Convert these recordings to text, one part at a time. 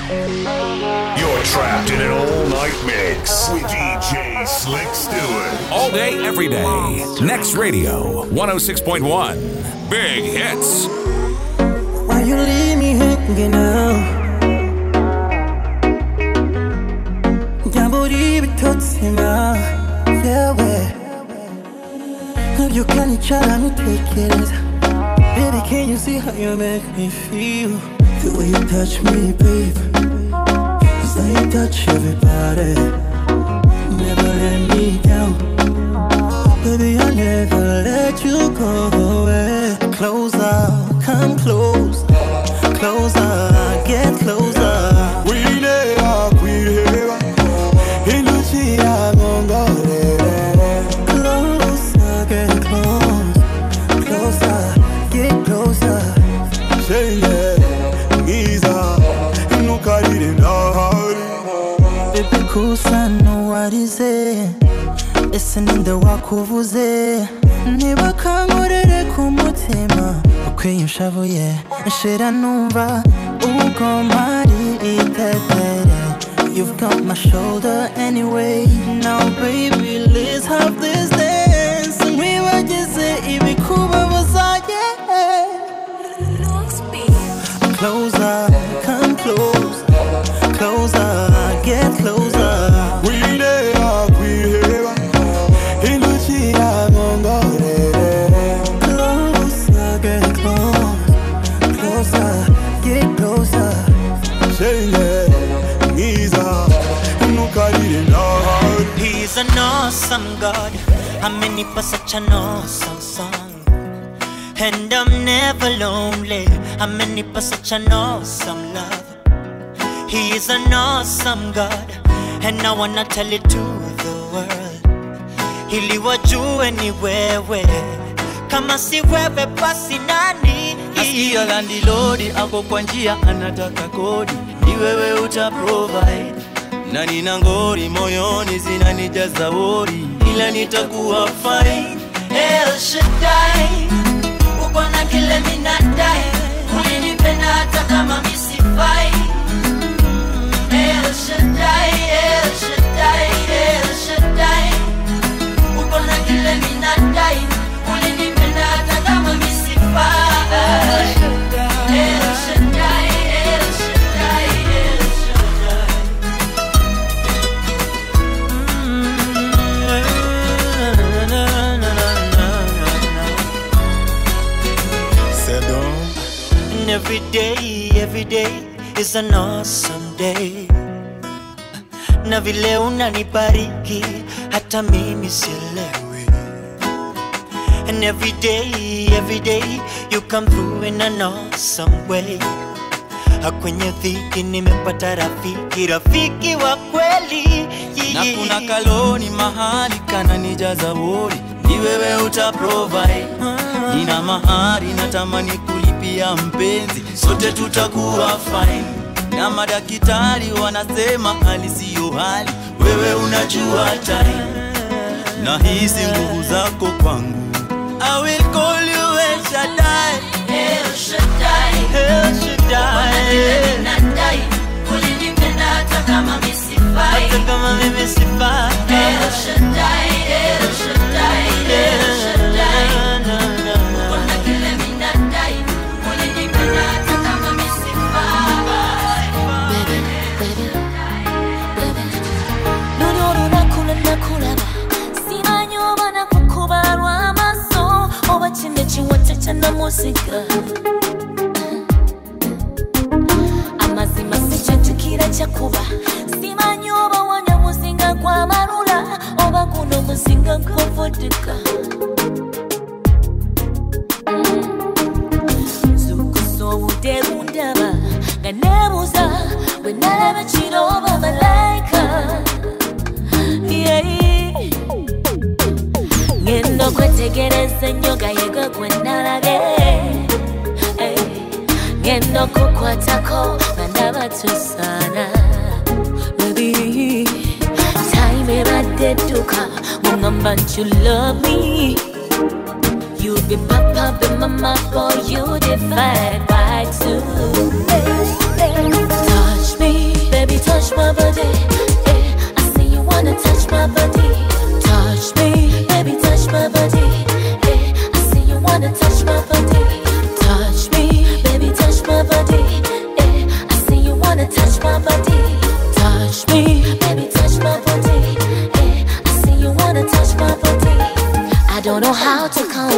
You're trapped in an all-night mix with DJ Slick Stewart. All day, every day. Next Radio, 106.1. Big hits. Why you leave me hanging out? Jamboree bitotema. Yeah, where? You can't try me take it. Baby, can you see how you make me feel? The way you touch me, babe. It's how you touch everybody. Never let me down. Baby, I'll never let you go away. Closer, come close. Closer, get closer. We never, we never. Iluchia gongore. Closer, get close. Closer, get closer. Say yeah, Giza. Inukari ndahari. Baby, kusa know what is it? Listening the wakuvuze. Niba kangorere kumutima. Ukwiye ushavuye. Nshira numva. Uko mari itetere. You've got my shoulder anyway. Now baby, let's have this dance. And we were just saying kuba wazaye. Closer, come close. Closer, get closer. We never, we never. Iluchia gongore. Closer, get close. Closer, get closer. Say yeah, Giza. Inukari ndahari. He's an awesome God. Amenipa such an awesome song. And I'm never lonely. Amenipa such an awesome love. He is an awesome God. And I wanna tell it to the world. Ili wajue ni wewe. Kama si wewe basi nani? Nasikia landlord ako kwa njia anataka kodi. Ni wewe uta provide. Na nina ngori moyoni zinanijaza wori. Ila nitakuwa fine. El Shaddai, uko na kile minadai. Ulinipenda hata kama misifai. El Shaddai, El Shaddai, El Shaddai, uko na kile minadai. Ulinipenda hata kama misifai. El Shaddai, El Shaddai, El Shaddai. And every day is an awesome day. Na vile unanibariki hata mimi sielewi. And every day you come through in an awesome way. Kwenye dhiki nimepata rafiki wa kweli. Na kuna kaloni mahali kana nijaza wori. Ni wewe uta provide. Nina mahari natamani kulipia mpenzi. Sote tutakuwa fine. Na madaktari wanasema hali siyo hali. Wewe unajua time. Na hizi nguvu zako kwangu. I will call you El Shaddai. El Shaddai, El Shaddai. Nadai, ulinipenda hata kama misifai. Hata kama mimi sifai. El Shaddai, El Shaddai, El Shaddai. Kuna kile minadai, ulinipenda hata kama misifai. Nuru nakulaba. Sina nyoma na kukubarwa maso. Oba chinde chiwate chanda musika. Amazima sichatukira chakuba. Sima nyoba wanya musinga kwa marula. Oba kuno musinga kwa vodka. Zukuso udegundaba. Ganebuza. Wenalaba chiroba malaika. Ngendo kwetegereza nyoga yego kwenalage. Ngendo kukwatako bandaba tusana. Baby, time eradeduka. Mungamba you love me. You be papa, be mama, boy, you define by two. Touch me.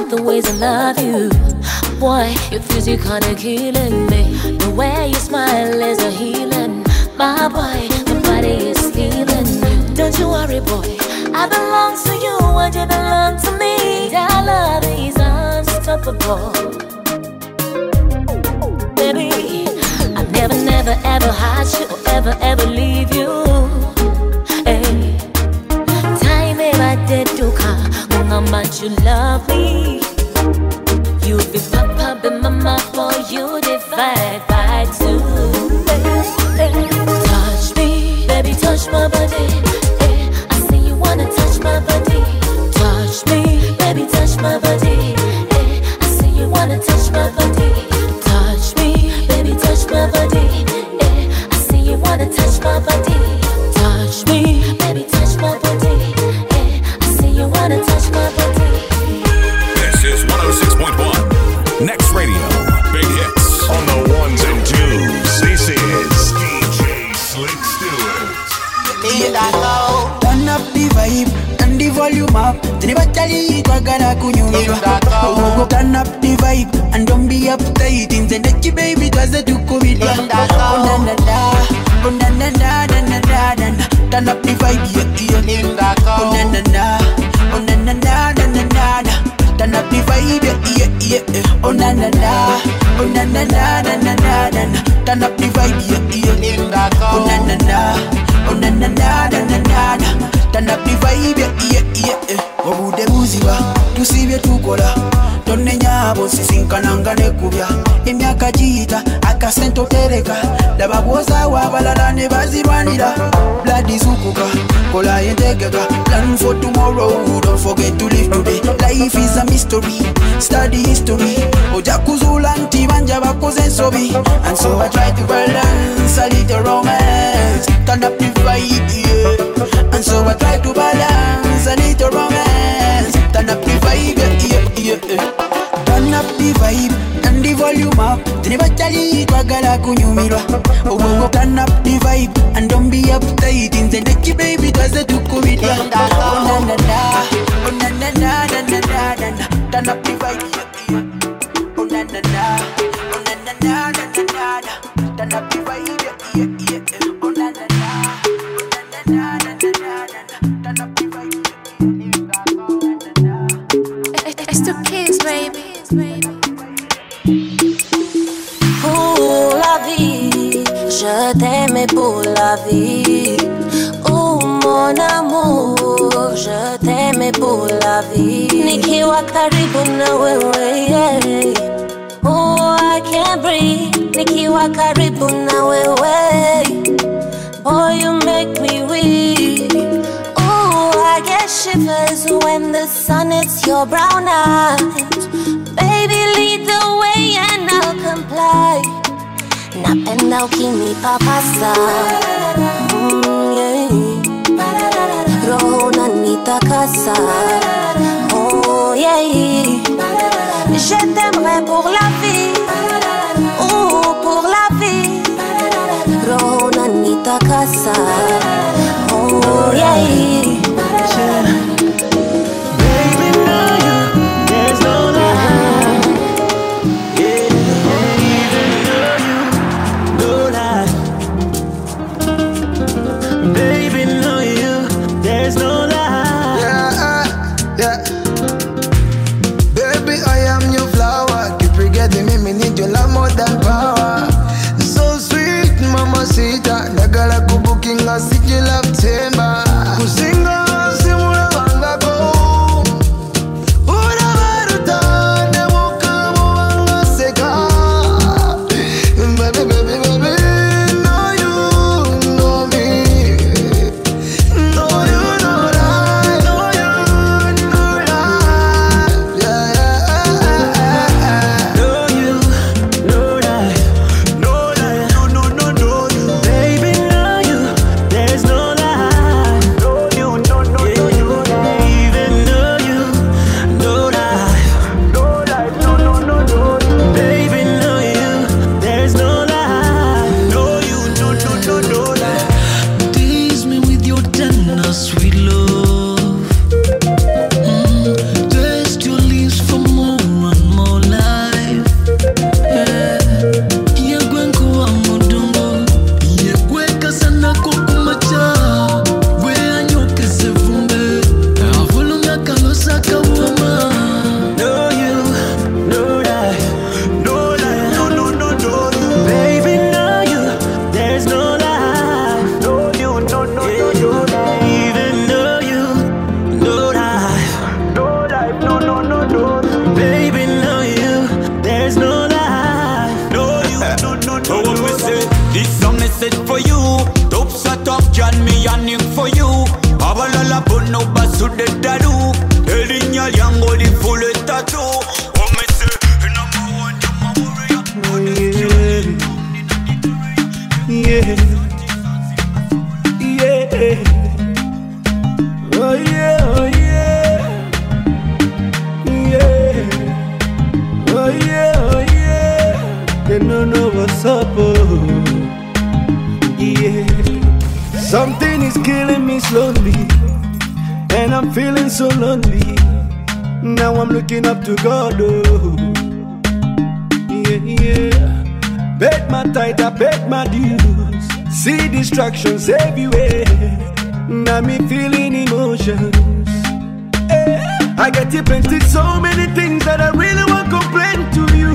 the ways I love you. Boy, your physics kinda killing me. The way you smile is a healing. My boy, the body is healing you. Don't you worry, boy, I belong to you and you belong to me. Our love is unstoppable. Baby, I never, never, ever hide you or ever, ever leave you. Hey, time ever did to come, how much you love me. You be papa, be mama, for you divide by two. Touch me, baby, touch my body. I see you wanna touch my body. Touch me, baby, touch my body. I see you wanna touch my body. Touch me, baby, touch my body. I see you wanna touch my body. Touch me, baby, touch my body. I see you wanna touch my body. This is 106.1 Next Radio, Big Hits. On the ones and twos, this is DJ Slick Stewart. Turn up the vibe and the volume up. Tinibachali twagala kunyumirwa. Turn up the vibe and don't be uptight. Inzendechi baby twaze tukubirwa. Oh na na na, oh na na na na na na na. Turn up the vibe, yeah yeah. Oh na na na, oh na na na na na na. Turn up the vibe, yeah yeah. Oh na na na, oh na na na na na na. Turn up the vibe, yeah yeah. Oh na na na, oh na na na na na na. Turn up the vibe, yeah yeah. Obude buziba, tusibye tukola. Tonne nyabo sisinkananga ne kubya. Emyaka giyita akasento tereka. Laba bwoza wabalala ne bazirwanira. Blood izukuka, kola yentegeka. Plan for tomorrow, don't forget to live today. Life is a mystery, study history. Oja kuzula nti banja bakoze ensobi. And so I try to balance a little romance. Turn up the vibe, yeah. And so I try to balance a little romance. Turn up the vibe, yeah, yeah. Turn up the vibe and the volume up. Tinibachali twagala kunyumirwa. Oh, turn up the vibe and don't be uptight. Inzendechi baby twaze tukubirwa. Oh na na na, oh na na na na na na. Turn up the vibe, yeah. Oh na na na, oh na na na na na na. Turn up the vibe, yeah yeah. Oh na na na, oh na na na na na. Turn up the vibe. It's two kids, baby. Pour la vie, je t'aimais pour la vie. Oh mon amour, je t'aimais pour la vie. Nikiwa karibu na wewe, yeah. Oh, I can't breathe. Nikiwa karibu na wewe. Oh, you make me weak. Oh, I get shivers when the sun hits your brown eyes. Baby, lead the way and I'll comply. Napenda ukinipa pasa, yeah. Roho unanitakasa, oh yeah. Je t'aimerai pour la vie, oh pour la vie. Roho unanitakasa, oh yeah. Baby, know you, there's no lie. Yeah, even know you, no lie. Baby, know you, there's no lie. Yeah. Baby, I am your flower. Keep forgetting me need your love more than power. So sweet, mamacita. Nagala kubukinga siji love temba. Kusinga simula wangako. Ura baruta ne mukamu wanga seka. Baby, baby, baby, know you know me. Know you know that. Know you know that. Yeah. Know you, know that. No lie, no. Baby, know you, there's no lie. for you. Top set up John me yanning for you. Abalala put no basu de dadu. Telling your young old full of tattoo. What me say? Number one, yeah. Oh yeah, oh yeah. Yeah. Oh yeah, oh yeah. They don't know what's up, oh. Yeah. Something is killing me slowly, and I'm feeling so lonely. Now I'm looking up to God, oh. Yeah, yeah. Bet my tithe, I bet my dues. See distractions everywhere. Now me feeling emotions. I get you plenty, so many things that I really want to complain to you.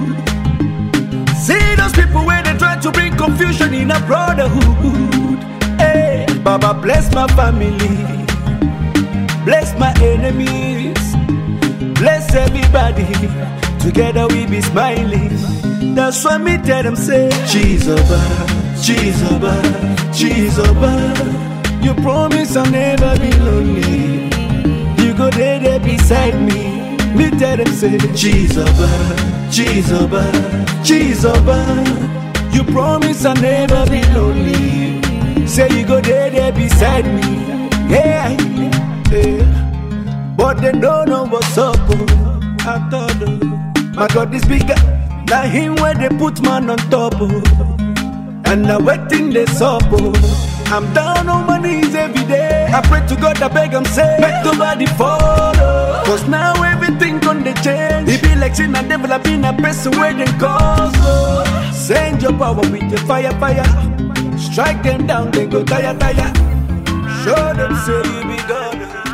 See those people where they try to bring confusion in a brotherhood. Hey, Baba bless my family, bless my enemies, bless everybody. Together we be smiling. That's why me tell them say, Jesus, Jesus, Jesus. You promise I'll never be lonely. You go there beside me. Me tell them say, Jesus, Jesus, Jesus. You promise I'll never be lonely. Say you go there beside me. Yeah, yeah. But they don't know what's up. I thought, my God is bigger. Now him where they put man on top. And now waiting this up. I'm down on my knees every day. I pray to God, I beg him say, make nobody follow. Cause now everything gonna change. It be like sin and devil, I been a person where they cause. Send your power with your fire. Strike them down, they go tire. Show them say you be God.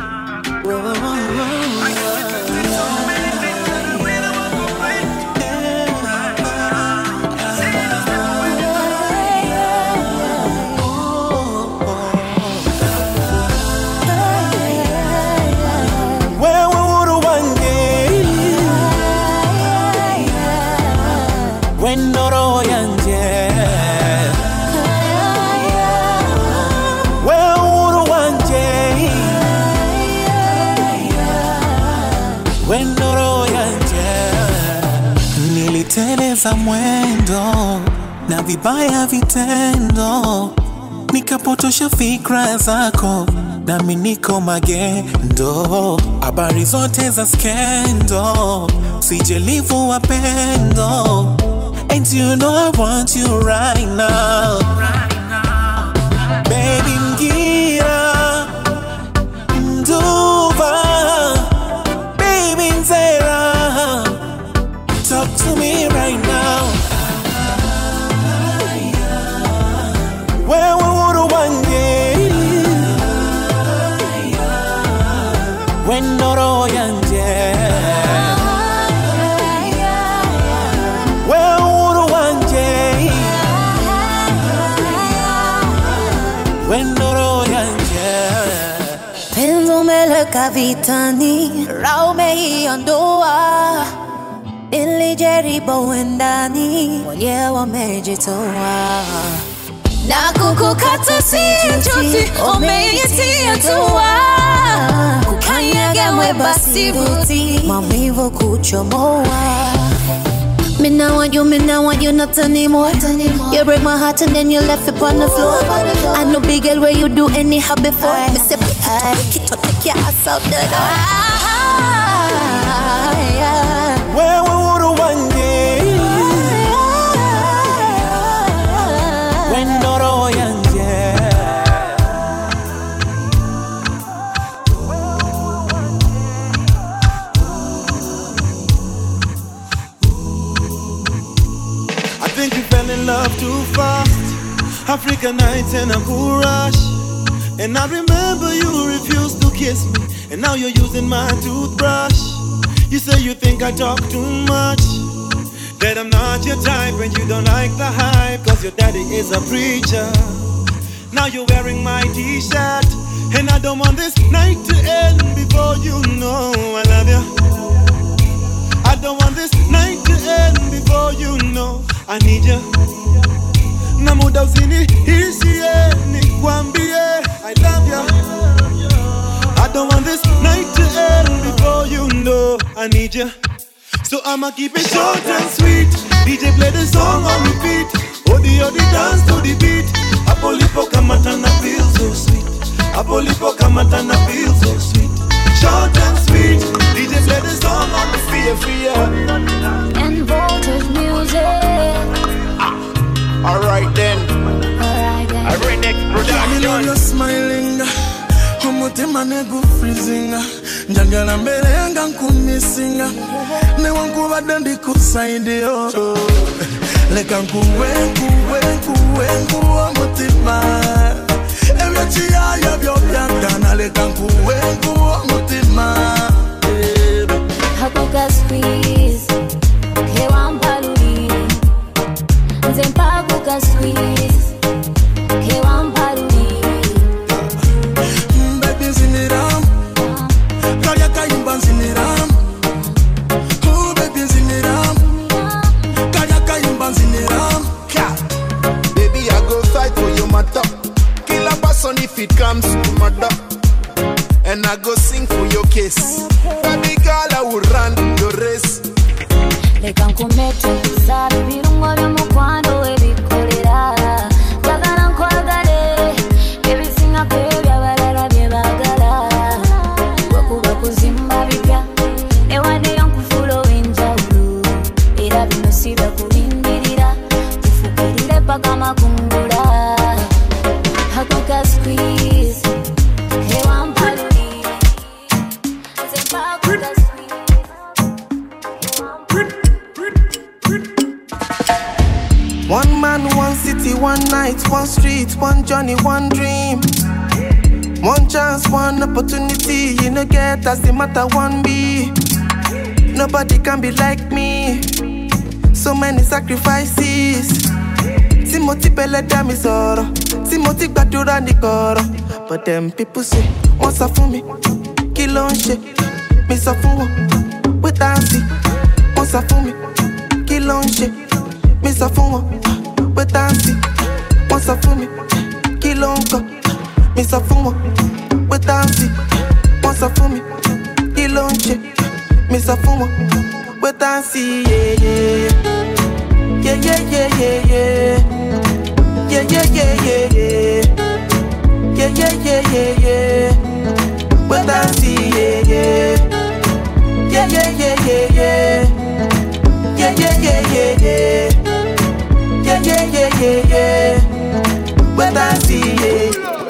Niliteleza mwendo na vibaya vitendo, nikapotosha fikra zako, nami niko magendo. Habari zote za skendo, sijelivu wapendo. And you know I want you right now. Baby ngira nduva, baby nzera, talk to me right now. Where would one day? When no royanje. Where would one day? When no royanje. Penzo mele kavitani, raume iondoa. Nilijaribu endani, mwenye wamejitoa. Na kukukata si juti, umeitia tua. Kukanyaga mweba si buti, maumivu kuchomoa. Me now want you not anymore. You break my heart and then you left it on the floor. I know big girl where you do anyhow before. Me say pick it up, take your ass out the door. Where would one day? When Doro Yanje. I think we fell in love too fast. Africa nights and a cool rush. And I remember you refused to kiss me, and now you're using my toothbrush. You say you think I talk too much, that I'm not your type and you don't like the hype, cause your daddy is a preacher. Now you're wearing my t-shirt, and I don't want this night to end before you know I love you. I don't want this night to end before you know I need you. na muda usiniishie, nikwambie I love ya. I don't want this night to end before you know I need ya. So I'ma keep it short and sweet. DJ play the song on repeat. Odi dance to the beat. Apolipo kamatana feel so sweet. Apolipo kamatana feel so sweet. Short and sweet. DJ play the song on the free. And voltage music. Alright then. I read next production. You're smiling. Umutima negu freezing. Njagala mbele yanga nkumisinga. Ne wankuba dandi kusaidi yo. Leka nkuwe umutima. Ewe chiya ya byobyankana. Leka nkuwe umutima. Hakuka squeeze. Kewa mpaluri. Nzempa kuka squeeze. Kewa mpaluri. Baby, I go fight for your matter. Kill a person if it comes to murder. And I go sing for your case. Baby girl, I will run your race. Leka nkumete kusari birungo byomukwano webikolera. Jagala nkwagale ebisinga kwebya balala byebagala. Wekuba kuzimba bipya ewadde yonkufula ow'enjawulo. Era bino si bya kulindirira tufukirire paka makungula. Hakuka squeeze ewa mpaluli. Nze mpakuka squeeze. One man, one city, one night, one street, one journey, one dream. One chance, one opportunity. You no get that's the matter, one be. Nobody can be like me. So many sacrifices. Timothy Pele Damisoro. Timothy Badura Nikoro. But them people say, once a for me, kill on shit. Miss a fool, with dancing. Once a for me, kill on shit. Miss a fool, with dancing. Once a for me, kill on go. Miss a fool, with dancing. Once a for me, kill on shit. Miss a fool, with dancing. Yeah, yeah. Yeah, yeah, yeah, yeah, yeah. Yeah, yeah, yeah, yeah, yeah. Yeah, yeah, yeah, yeah, yeah. With dancing, yeah, yeah. Yeah, yeah, yeah, yeah, yeah. Yeah, yeah, yeah, yeah, yeah. Yeah, yeah, yeah, yeah, yeah. With dancing, yeah.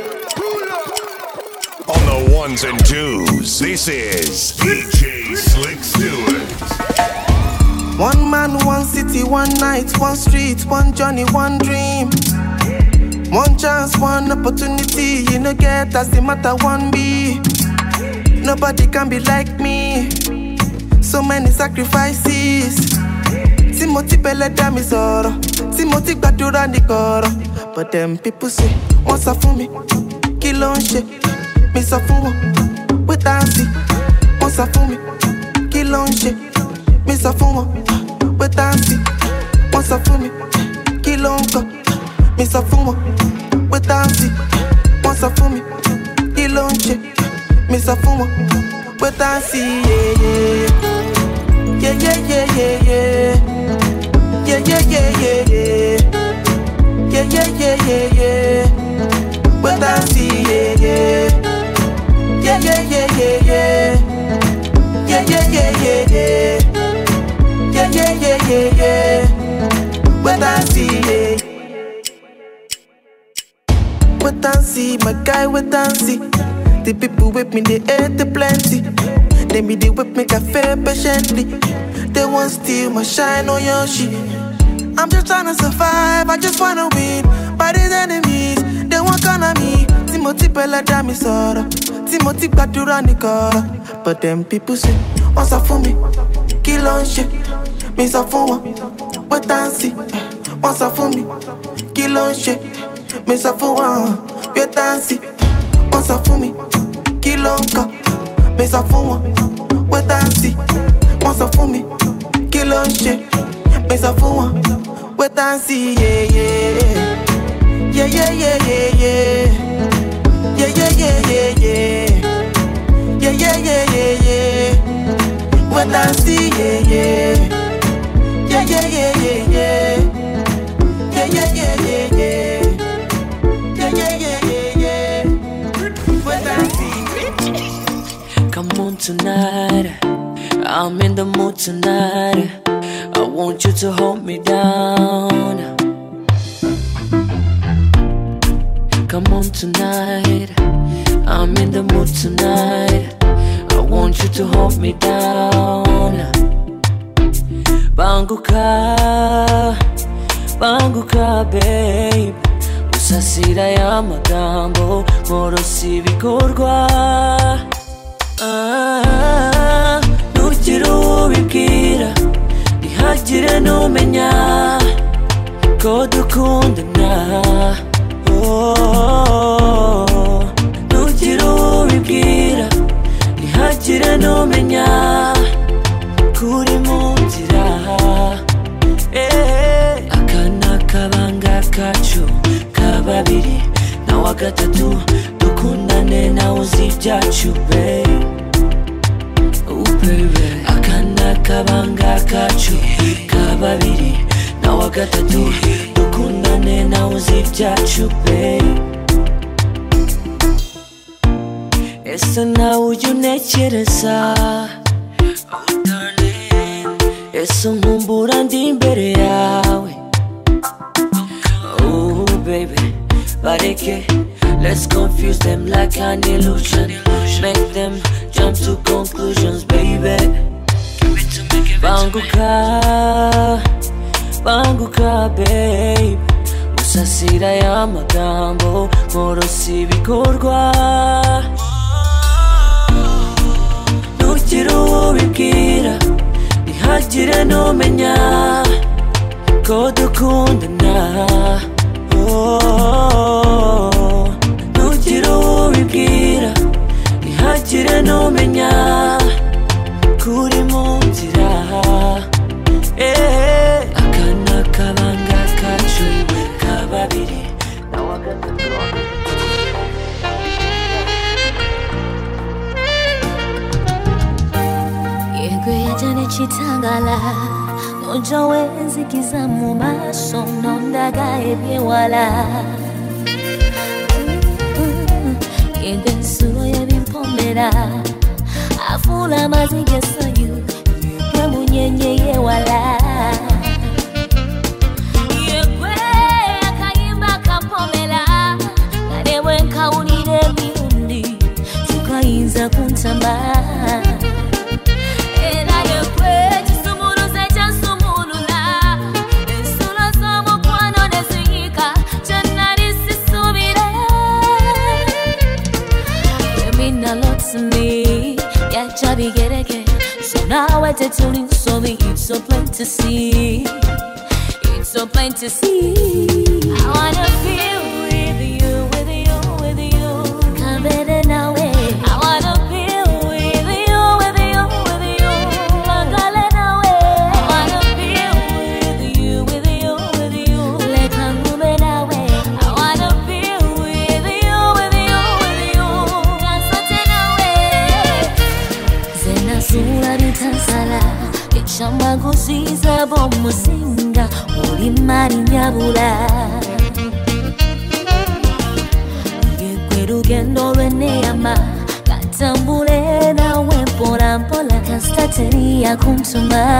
On the ones and twos, this is DJ Slick Stewart. One man, one city, one night, one street, one journey, one dream. One chance, one opportunity. You no get that's the matter, one be. Nobody can be like me. So many sacrifices. Timothy Pele Damisoro. Timothy Badura Nikoro. But them people say, once a for me, kill on shit. Miss a fool, with dancing. Once a for me, kill on shit. Miss a fool, with dancing. Once a for me, kill on go. Miss a fool, with dancing. Once a for me, kill on shit. Miss a fool, with dancing. Yeah, yeah. Yeah, yeah, yeah, yeah, yeah. Yeah, yeah, yeah, yeah, yeah. Yeah, yeah, yeah, yeah, yeah. With dancing, yeah, yeah. Yeah, yeah, yeah, yeah, yeah. Yeah, yeah, yeah, yeah, yeah. Yeah, yeah, yeah, yeah, yeah. With dancing, yeah. With dancing, my guy with dancing. The people with me, they ate the plenty. They me they whip me cafe patiently. They won't steal my shine on your shit. I'm just trying to survive, I just wanna win. By these enemies, they won't come at me. Timothy Pele Damisoro. Timothy Badura Nikoro. But them people say, once a for me, kill on shit. Miss a fool, with dancing. Once a for me, kill on shit. Miss a fool, with dancing. Once a for me, kill on go. Miss a fool, with dancing. Once a for me, kill on shit. Miss a fool, with dancing, yeah, yeah. Yeah, yeah, yeah, yeah, yeah. Yeah, yeah, yeah, yeah, yeah. Yeah, yeah, yeah, yeah, yeah. What I see, yeah, yeah. Yeah, yeah, yeah, yeah, yeah. Yeah, yeah, yeah, yeah, yeah. Yeah, yeah, yeah, yeah, yeah. What I see. Come on tonight, I'm in the mood tonight. I want you to hold me down. Come on tonight, I'm in the mood tonight. I want you to hold me down. Banguka, banguka babe. Usasira ya magambo, morosi bikorwa. Nugire ubibwira, ntihagire n'umenya ko dukundana. Nugire ubibwira, ntihagire n'umenya kuri mu nzira. Aka ni akabanga kacu kababiri, nawe gatatu dukundane nawe uzi ibyacu babe. Aka ni akabanga kacu kababiri, nawe gatatu dukundane nawe uzi ibyacu babe. Ese nawe ujya untekereza, ese nkumbura ndi imbere yawe. Oh baby, bareke, let's confuse them like an illusion. Make them jump to conclusions, baby. Banguka, banguka babe. Usasira ya magambo, morosi bikorwa. Nugire ubibwira, ntihagire n'umenya ko dukundana. Nugire ubibwira, ntihagire n'umenya kuri mu nzira. Aka ni akabanga kacu kababiri, nawe gatatu. Yegwe chitangala Nojo wenzikiza mu maso nondaga ebyewala. Yegwe nsuro y'ebimpomera afuula amaziga essanyu yegwe munyenye yewala. Yegwe akayimba kampomera kale bwe nkawulira emirundi tukayinza kuntamba. Chabi gereke, so now I tell you so it's so plain to see. It's so plain to see. I wanna feel with you, with you, with you. Come better now, I wanna feel with you, with you, with you. Langale now, I wanna feel with you, with you, with you. Let come move now, I wanna feel with you, with you, with you. Dance now, Sula bitansala echamba kusiza bomusinga uli mari nyabula. Yegwe rugendo lweneyama katambule nawe mpola mpola kastateria kuntuma.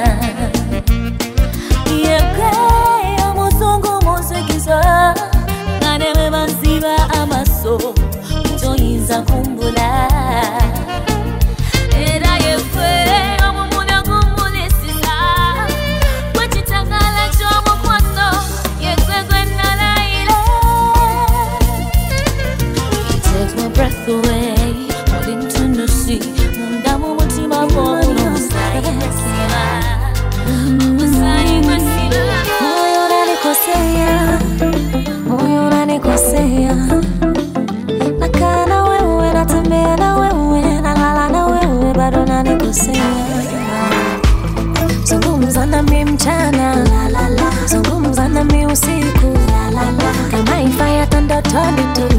Yegwe omuzungu muzikiza nganewe bansiba amaso toyinza kumbula. Breath away, holding to no sea. Mundamu mutima wangu moyo unanikosea, nakana wewe natembea twende tu.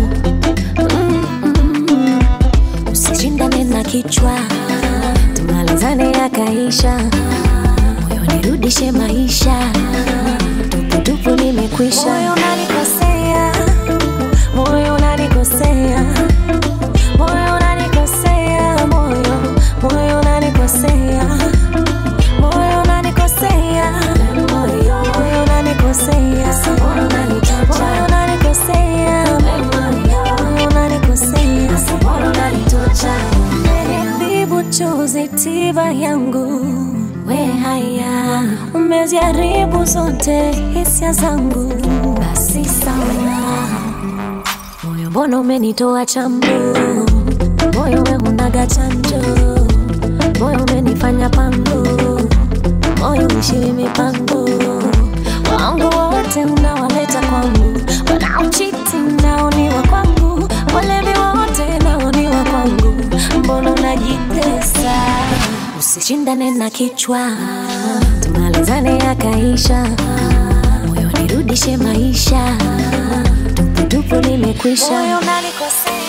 Usishindane na kichwa, tumalizane yakaisha. Moyo nirudishe maisha, tupu nimekwisha. Moyo unanikosea, moyo unanikosea, moyo unanikosea, moyo unanikosea, moyo unanikosea, moyo unanikosea, moyo unanikosea, moyo unanikosea, moyo unanitocha. Jaribu chozi tiba yangu, we haya umejaribu zote hisia zangu, basi sawa. Moyo mbona umenitoa chambu, moyo we unaga chanjo, moyo umenifanya pango, moyo ushiri mipango. Wangu wote unawaleta kwangu, wanaochiti nao ni wa kwangu, walevi wote nao ni wa kwangu. Mbona unajitesa? Usishindane na kichwa, tumalizane yakaisha. Moyo nirudishe maisha, tupu nimekwisha. Moyo unanikosea.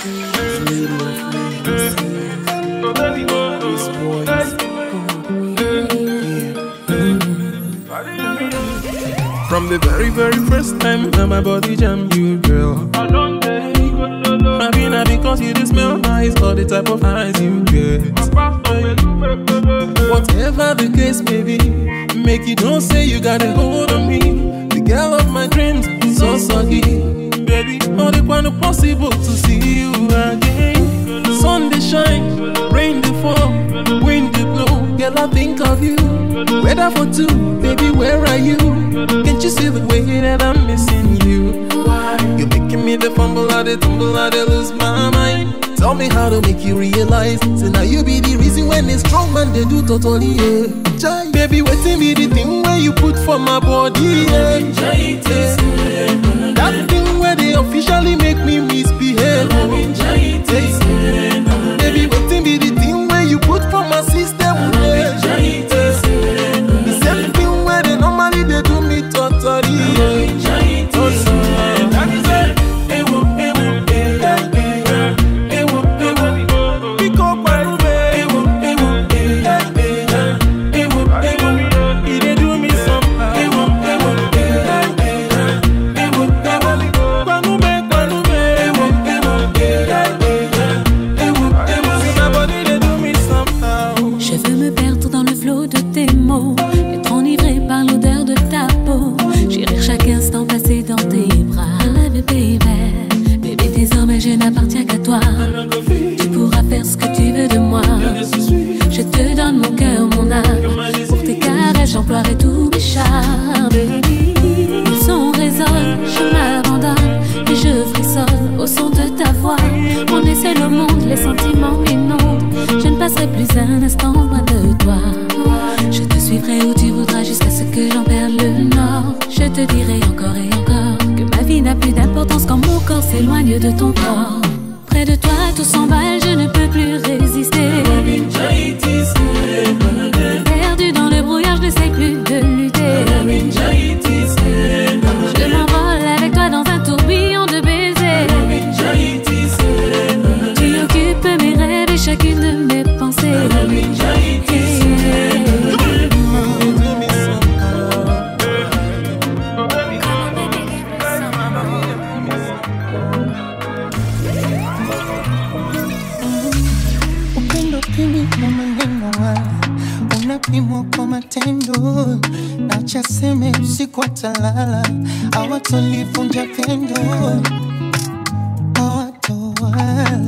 From the very, very first time that my body jammed you, girl. Maybe because you just smell nice, or the type of eyes you get. Whatever the case may be, make you don't say you got a hold on me. The girl of my dreams, so soggy. Baby, all the one possible to see you again. Sun they shine, rain they fall, wind they blow. Girl, I think of you. Weather for two, baby, where are you? Can't you see the way that I'm missing you? Why? You're making me the fumble, I the tumble, I the lose my mind. Tell me how to make you realize. Say now you be the reason when a strong man they do totally, yeah. Baby, waiting be the thing where you put for my body, yeah. That thing where they officially make me misbehave. Baby, waiting be the thing where you put for my system, yeah. The same thing where they normally they do me totally, yeah. Tu pourras faire ce que tu veux de moi. Je te donne mon cœur, mon âme. Pour tes caresses, j'emploierai tous mes charmes. Le son résonne, je m'abandonne et je frissonne au son de ta voix. On est seul au monde, les sentiments m'inondent. Je ne passerai plus un instant loin de toi. Je te suivrai où tu voudras jusqu'à ce que j'en perde le nord. Je te dirai encore et encore que ma vie n'a plus d'importance quand mon corps s'éloigne de ton corps. Près de toi, tout s'emballe, je ne peux plus résister. Perdu dans le brouillard, je ne sais plus de lutter. Je m'envole avec toi dans un tourbillon de baisers. Tu occupes mes rêves et chacune de mes pensées. Unapimwa kwa matendo, acha seme usiku watalala, hawatolivunja pendo, hawatowala.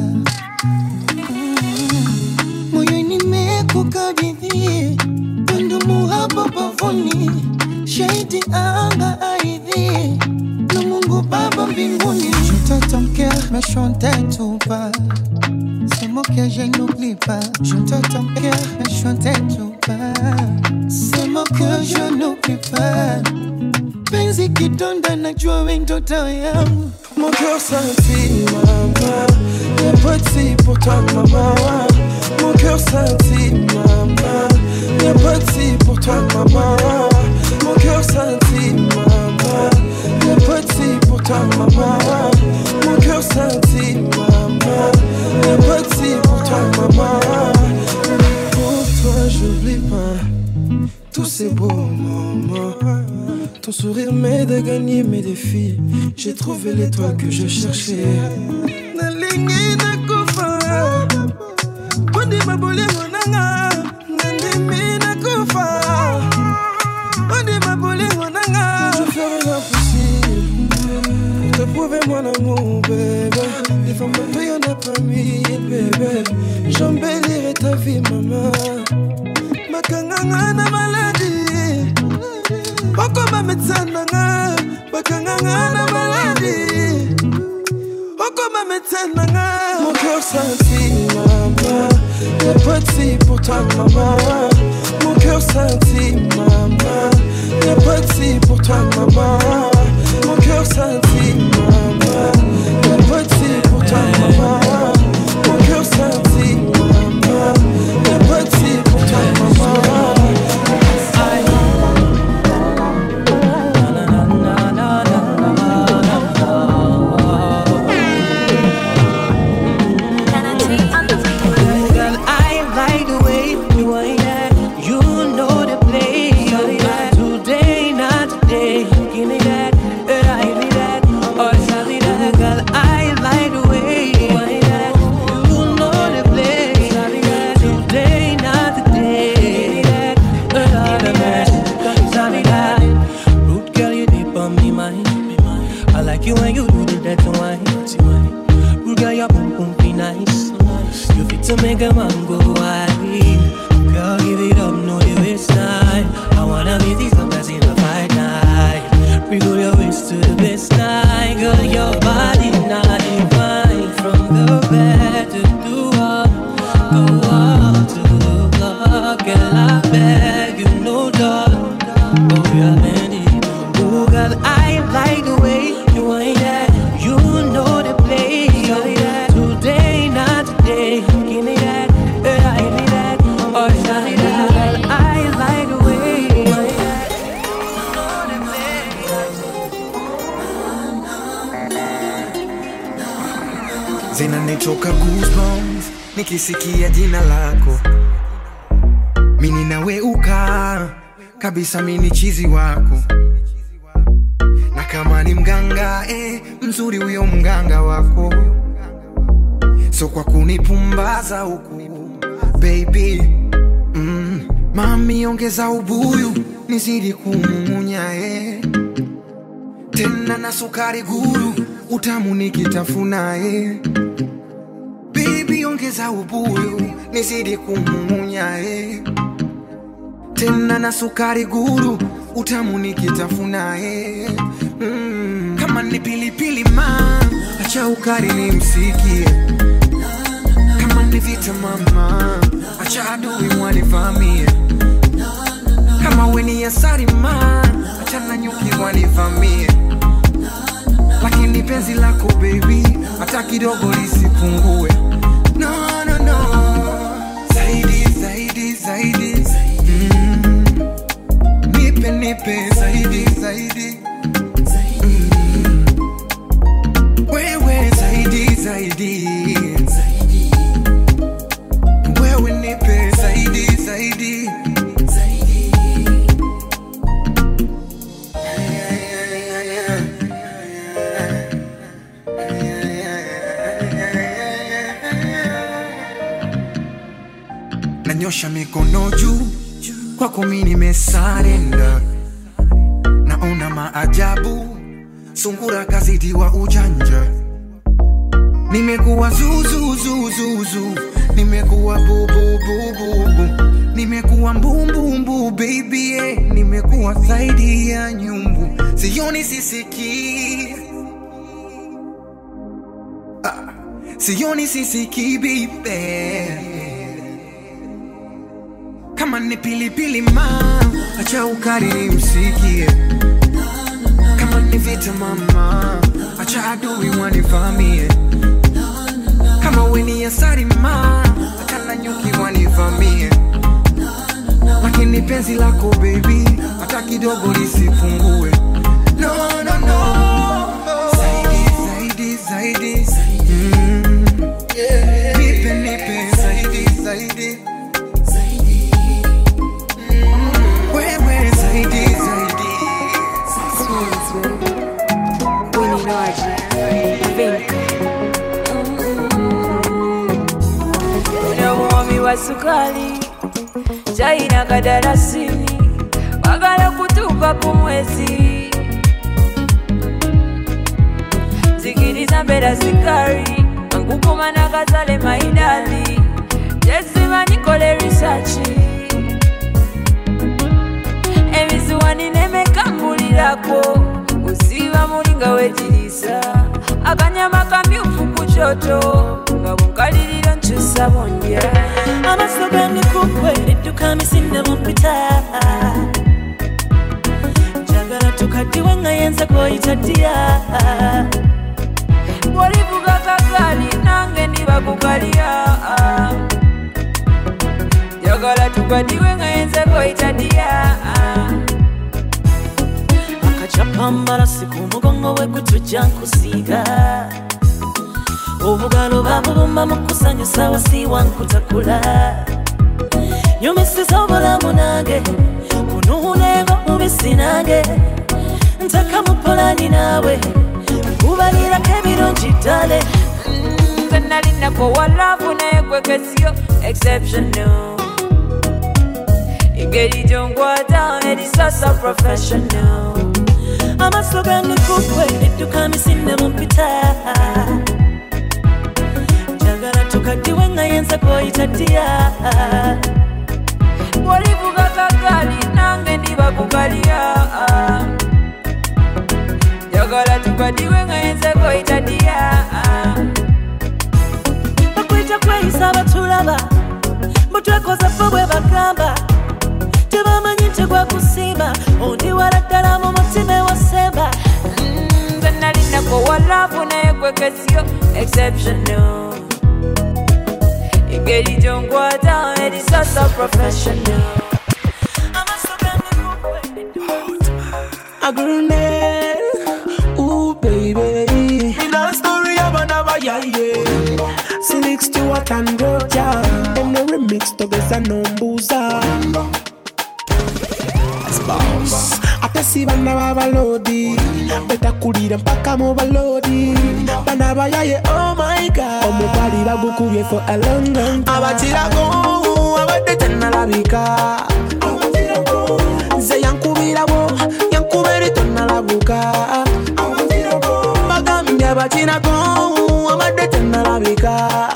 Moyo nimekukabidhi, pendo muhaba bavuni, shahidi anga aidhi, na Mungu Baba mbinguni. Je te ton cœur, mais je chantais tout bas. C'est mon cœur, je n'oublie pas. Je te ton cœur, mais je chantais tout bas. C'est mon cœur, je n'oublie pas. Penzi kidonda najua we ndoto yangu. Mon cœur scintille, maman. Y'a pas de si pour toi, maman. Mon cœur scintille, maman. Y'a pas de si pour toi, maman. Mon cœur scintille, maman. Y'a pas de si pour toi, maman. senti, maman. Y'a pas de si pour toi, maman. Pour toi, j'oublie pas tous ces beaux moments. Ton sourire m'aide à gagner mes défis. J'ai trouvé l'étoile que je cherchais. Nalingi nakufa, Bondi mabole monanga. Nandimi nakufa, Bondi mabole monanga. Je ferai l'impossible pour te prouver mon amour, bébé. Des femmes comme toi y'en a pas mille, bébé. J'embellirai ta vie, maman. Bakanganga na maladie, Okoma metsananga. Bakanganga na maladie, Okoma metsananga. Mon cœur scintille, maman. Y'a pas de si pour toi, maman. Mon cœur scintille, maman. Y'a pas de si pour toi, maman. Mon cœur scintille, maman. Y'a pas de si pour toi, maman. Mon cœur scintille, maman. Y'a pas de si pour toi, maman. When you do the that wine, you got your boom boom be nice. You fit to make a man go wild. Girl, give it up, no you waste time. I wanna be these numbers in a fight night. Wiggle your waist to the best night. Girl, your body not divine. From the bed to the wall, go out to the floor. Girl, I beg you, no dog. Oh, you're ready. Oh, girl, I like the way you ain't that. You know the place. Today, not today. Give me that. I need that. Or shall I that? I like the way you ain't that. Zinanitoka goosebumps nikisikia jina lako. Mimi naweuka kabisa, mimi chizi wako. Na kama ni mganga mzuri huyo mganga wako. So kwa kunipumbaza huku baby, mami ongeza ubuyu nizidi kumumunya tena na sukari guru utamu nikitafuna baby ongeza ubuyu nizidi kumumunya tena na sukari guru utamu nikitafuna kama ni pilipili ma acha ukari nimsikie. Kama ni vita mama acha adui wanivamie. Kama weni asari ma acha na nyuki wanivamie. Lakini penzi lako baby hata kidogo lisipungue. No no no, zaidi zaidi zaidi, nipe nipe zaidi zaidi, wewe zaidi zaidi, wewe nipe zaidi zaidi. Nanyosha mikono juu kwako mimi nimesarenda. Naona maajabu sungura kazidi wa ujanja. Nimekuwa zuzu, nimekuwa bubu, nimekuwa mbumbu baby nimekuwa zaidi ya nyumbu. Sioni sisiki, sioni sisiki baby. Kama ni pilipili ma acha ukari nimsikie. Kama ni vita mama acha adui wanivamie. Kama weni asari ma acha na nyuki wanivamie. Lakini penzi lako baby hata kidogo lisipungue. No no no, zaidi zaidi zaidi. Mwami wa sukali China kadarasini Bagala kutupa kumwezi Zikiriza mbera sikari Angukuma na kazale maidali Jesima nikole risachi Emizuwani nemekambulirako Usiva mulinga wejirisa Akanyama kamyufu kuchoto Ngabunkaliriro nchusa bonja Amasoga nikukwe Edukamisinde mumpita Jagala tukadiwe ngayenza koyitadia Walivuga kakali nange ndibakukalia Jagala tukadiwe ngayenza koyitadia Akachapambala siku mugongo we kutujja nkusiga Obugalo babuluma mukusanya sawa siwa nkutakula Nyumisiza obulamu nange Kunuhunenga mubisi nange Ntaka mupolani nawe Kubalira kebirungi dale Nalina kwa walafu na kwekesio Exceptional Ingeri jongwa down Edi sasa professional Amasoga nikukwe Edukamisinde mumpita Jagala tukadiwe ngayenza koyitadia Walivuga kakali nange ndibakukalia Jagala tukadiwe ngayenza koyitadia Bakwita kweyisa batulaba Mutwekoza fobwe bagamba Tebamanyi nti gwa kusiima Ondi waladdala mu mutima wasemba Nalina kwa walafu na kwekesio Exceptional Ingeri jongwa down Edi sasa professional A girl name, ooh baby. In a story of another yeah. Six to a tango jam. And the remix to get a numbuza. Boss. Atesi bana babalodi. Beta kulira mpaka mu balodi. Bana bayaye oh my god. Omubali bagukubye for a long time. Abatira go, abade tena labika. Ze yankubira bo, yankubere tena labuka. Bagambya batira go, abade tena labika.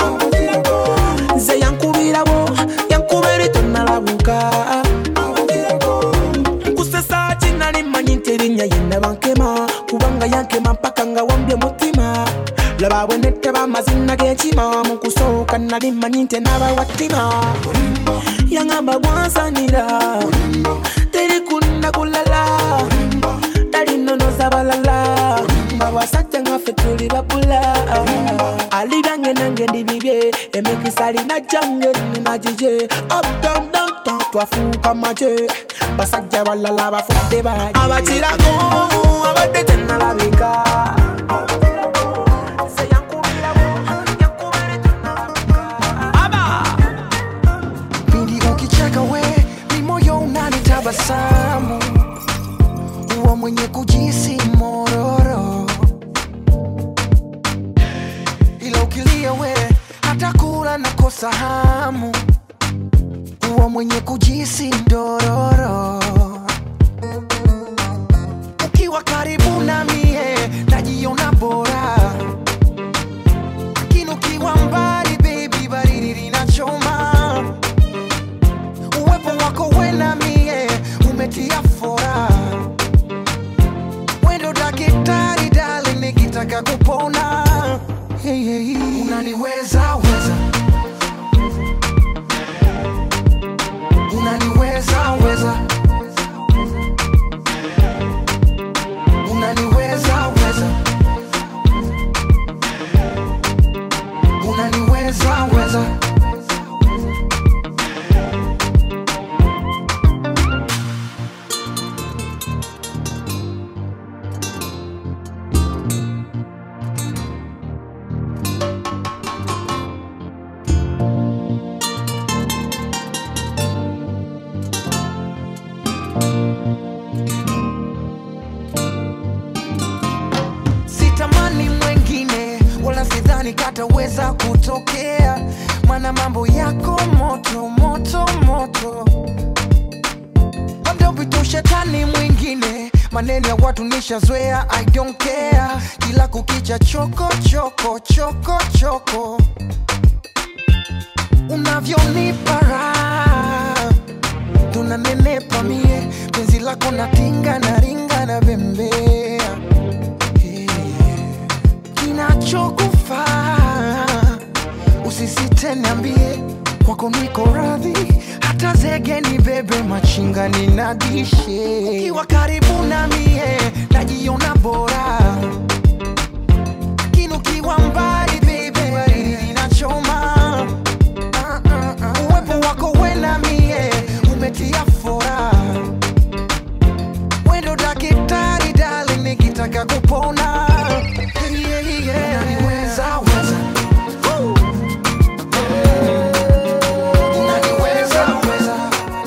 Ze yankubira bo, yankubere tena labuka. Terinya yenda bankema kubanga yankema mpaka nga wambye mutima laba bwenete bamazina g'ekima mu kusooka nali mmanyi nti n'abawatima yangamba bwansanira teri kunnakulala talinonoza balala abasajja ngaffe tuli babula alibyange nange ndibibye emikisa linajjange ninagije up down down down twafuuka maje basajja balala bafudde baje abakirago abadde tennalabika pindi ukicheka we ni moyo unanitabasamu uwa mwenye kujisi mororo ila ukilia we hata kula nakosa hamu uwa mwenye kujisi ndororo ukiwa karibu na mie najiona bora lakini ukiwa mbali baby baridi linachoma uwepo wako we na mie umetia fora wendo dakitari dali nikitaka kupona hey, hey. Unaniweza weza unaniweza weza unaniweza weza unaniweza weza sidhani kataweza kutokea, mana mambo yako moto moto moto. Labda upite ushetani mwingine, maneno ya watu nishazoea, I don't care. Kila kukicha choko choko choko choko, unavyonipa raha tunanenepa mie, penzi lako natinga na ringa na bembea, kinachokufaa usisite niambie, kwako niko radhi, hata zege ni bebe machinga ninadishe. Ukiwa karibu na mie najiona bora, lakini ukiwa mbali baby inachoma. Uwepo wako we na mie umetia fora, wendo daktari darling nikitaka kupona. Unaniweza weza, unaniweza weza,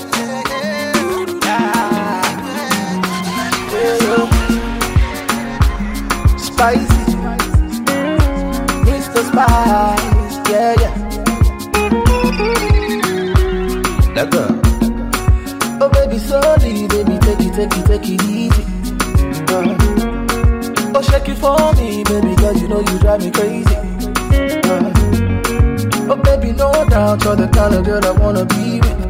Spicy, Mr. Spice, yeah, yeah. Let go. Oh baby, slowly, baby, take it easy. Oh shake it for me, baby, girl, you know you drive me crazy. Oh baby, no doubt, you're the kind of girl I wanna be with.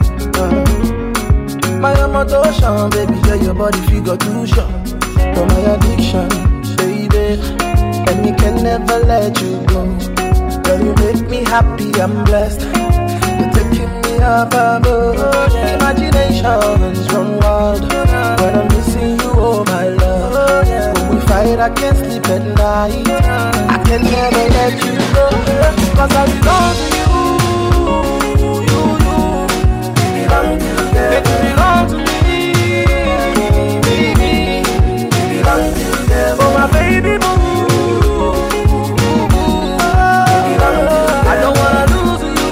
My emotion, baby, yeah, your body figure too short. For my addiction, baby, and we can never let you go. Girl, you make me happy, I'm blessed. You're taking me up above. Imaginations run wild when I'm missing you, oh my love. When we fight, I can't sleep at night. I can never let you go, 'cause I belong to you. You belong to me. You belong to me. Oh my baby boo, I don't wanna lose you.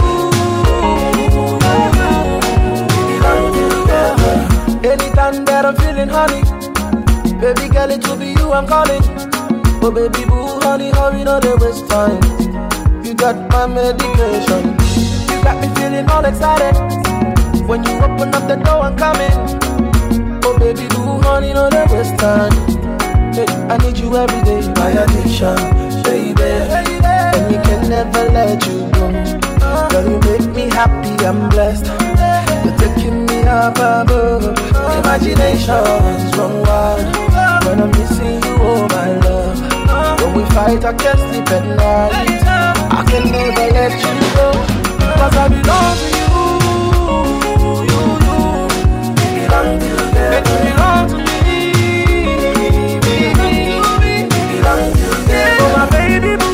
Anytime that I'm feeling honey, baby girl, it will be you I'm calling. Oh baby boo, honey, hurry, no dey waste time. You got my medication. You got me feeling all excited. When you open up the door, I'm coming. Oh baby boo, honey, no dey waste time. Hey, I need you every day, my addiction, baby. And we can never let you go. Girl, you make me happy, I'm blessed. You're taking me up above. Imaginations run wild when I'm missing you, oh my love. When we fight, I can't sleep at night. I can never let you go, 'cause I belong to you. You belong to me. You belong to me. Oh my baby boo,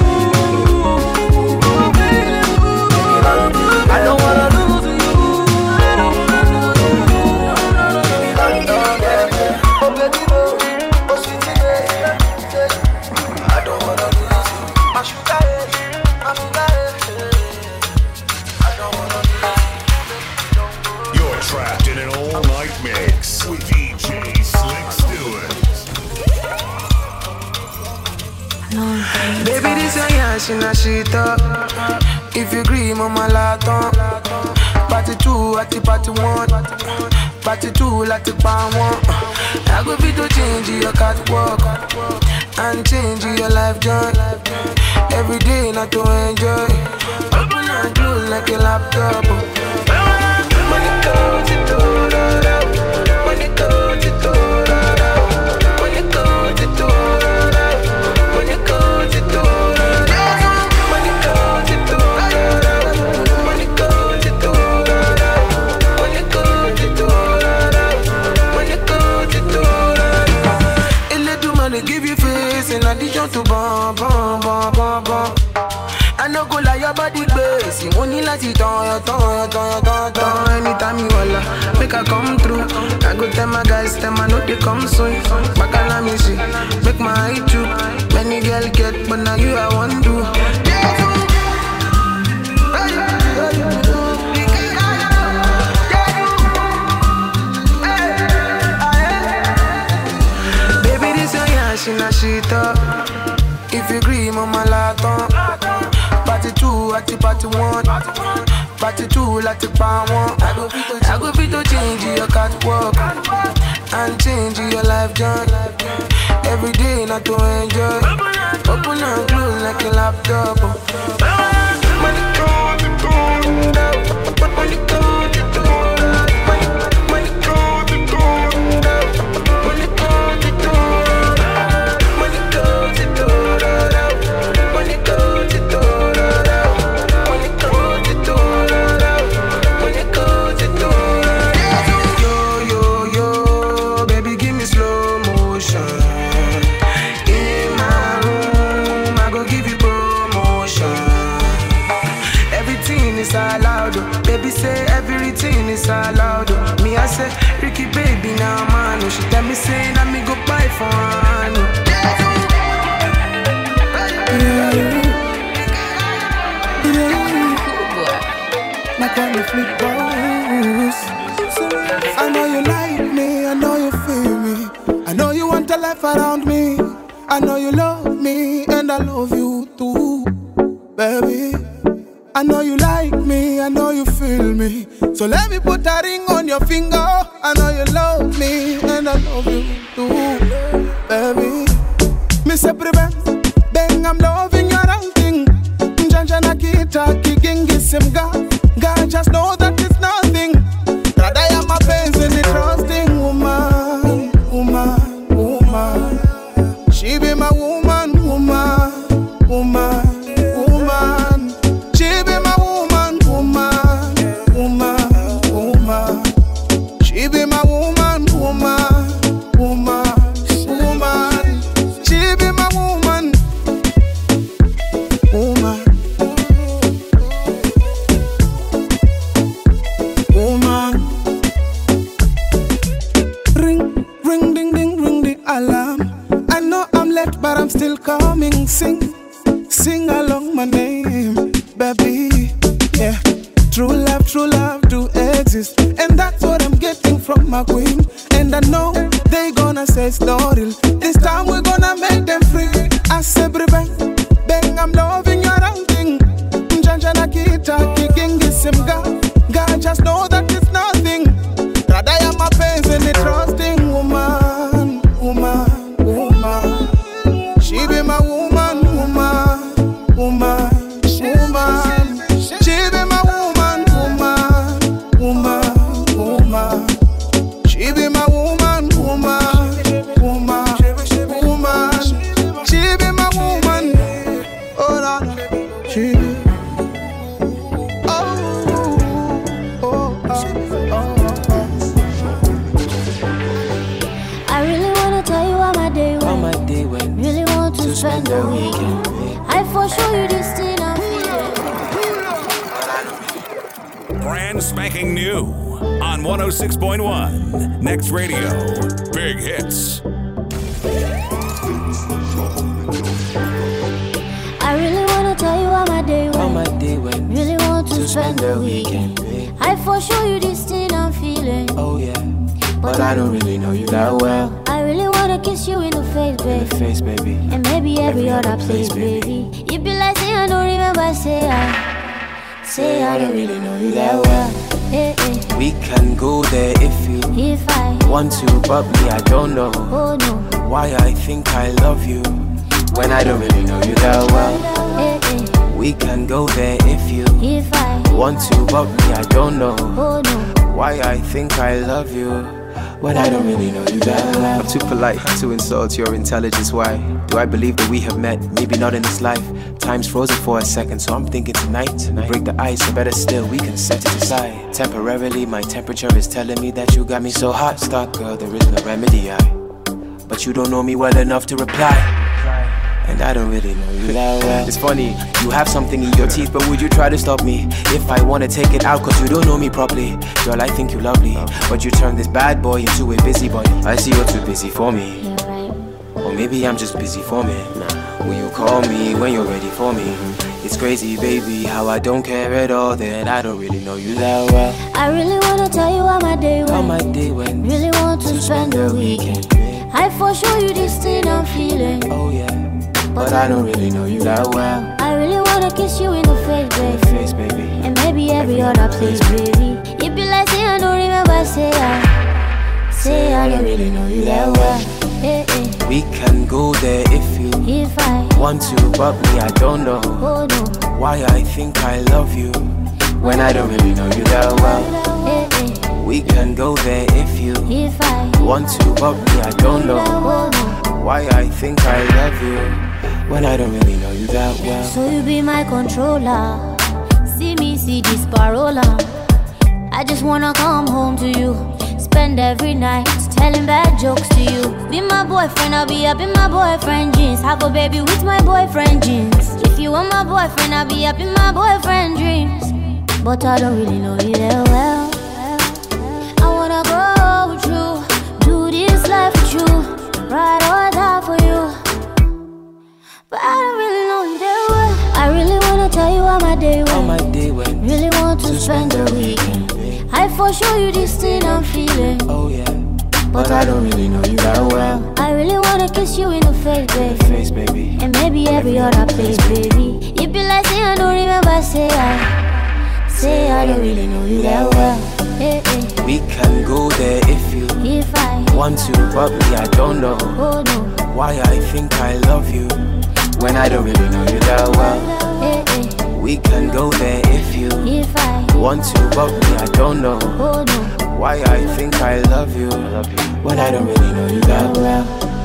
I don't wanna lose you. Oh baby boo, oh sweetie baby, I don't wanna lose you. My sugar, my sugar, I don't wanna lose you. You're trapped in an all-night mix with DJ Slick Stewart. Baby, this your yash in a sheet up. If you agree, mama laton. Party 2 at the party 1. Party 2 like the pan 1. I go be to change your catwalk and change your life joy. Every day not to enjoy. Open and close like a laptop. Money goes to money goes to money goes to. Give you face in addition to bum bum bum bum bum. I no go like your body base. You money like it on. Anytime you holla, make I come through. I go tell my guys, them I know they come soon. Back on me see, make my eye too. Many girl get, but now you I want to. Baby, this your yash in a sheet up. If you agree, mama laton. attitude like the power. I go fit to change your catwalk and change your life journey. Every day not to enjoy. Open and close like a laptop. Money comes and goes down. Money comes and goes down. Money comes and goes down. Money comes and goes down. Money comes and goes down. Money comes and goes down. Money comes and goes down. Money comes and goes down. Yo, yo, yo, baby, give me slow motion. In my room, I go give you promotion. Everything is allowed, baby say everything is allowed. Me I say, Ricky baby now man, she tell me say that me go buy for her. My kind of flip boss. I know you like me, I know you feel me. I know you want a life around me. I know you love me, and I love you too, baby. I know you like me, I know you feel me. So let me put a ring on your finger. I know you love me, and I love you too, baby. Me say prevent, bang, I'm loving your outing. Janjana kita, kigingi simga. God just know that it's nothing. Rather I am a pains in the trusting woman, woman, woman. She be my woman, woman, woman, woman. She be my woman, woman, woman, woman. She be my woman, woman, woman, woman. She be my woman, woman. But I'm still coming, sing along my name, baby. Yeah, true love do exist, and that's what I'm getting from my queen. And I know they gonna say it's not real. This time we're gonna make them free. I say bang, bang, I'm loving your outing. Janjana kita, kicking this God just know that it's nothing. Rather I am a pains in the trusting woman, woman, woman. She be my woman, woman, woman, woman. She be my woman, woman, woman, woman. She be my woman, woman, woman, woman. She be my woman. Oh no, she be. I really wanna tell you how my day went. My day went. Really want to spend the weekend. I for sure you this thing I'm feeling. Brand spanking new on 106.1 Next Radio. Big hits. I really wanna tell you how my day went. My day went. Really want to spend the weekend. I for sure you this thing I'm feeling. Oh yeah, but I don't really know you that well. I really wanna kiss you in the face, baby. In the face, baby. And maybe every other place, baby. You be like, say I don't remember, say I don't really know you that well. Hey, hey. We can go there if I want to, but me, I don't know. Oh no. Why I think I love you when I don't really know you that well. Hey, hey. We can go there if I want to, but me, I don't know. Oh no. Why I think I love you when I don't really know you that well. I'm too polite to insult your intelligence. Why do I believe that we have met? Maybe not in this life. Time's frozen for a second, so I'm thinking tonight we break the ice, or better still, we can set it aside. Temporarily, my temperature is telling me that you got me so hot. Stop, girl, there is no remedy. But you don't know me well enough to reply, and I don't really know you that well. It's funny, you have something in your teeth, but would you try to stop me if I wanna take it out? Cause you don't know me properly. Girl, I think you lovely, but you turn this bad boy into a busybody. I see you're too busy for me. Or maybe I'm just busy for me. Will you call me when you're ready for me? It's crazy, baby, how I don't care at all. Then I don't really know you that well. I really wanna tell you how my day went. How my day went. Really want to spend the weekend. I for sure you this thing I'm feeling. Oh yeah, but I don't really know you that well. I I really wanna kiss you in the face, baby. And maybe every other place, baby. It be like say I don't remember, say I don't really know you that well. Hey, hey. We can go there if I want to, but me I don't know why I think I love you when I don't really know you that well. Hey, hey. We can go there if I want to, but me I don't know why I think I love you when I don't really know you that well. So you be my controller. See me, see this parola. I just wanna come home to you. Spend every night telling bad jokes to you. Be my boyfriend, I'll be up in my boyfriend jeans. Have a baby with my boyfriend jeans. If you want my boyfriend, I'll be up in my boyfriend dreams. But I don't really know you that well. I wanna go with you, do this life with you, ride or die for you. But I don't really know you that well. I really wanna tell you how my day went. Really want to spend the weekend. I for sure you this thing I'm feeling. Oh yeah. But I don't really know you that well. I really wanna kiss you in the face, baby. And maybe every other place, baby. It be like say I don't remember, say I don't really know you that well. Hey, hey. We can go there if I want to, but me I don't know why I think I love you when I don't really know you that well. Hey, hey. We can go there if I want to, but me I don't know why I think I love you when I don't really know you that well.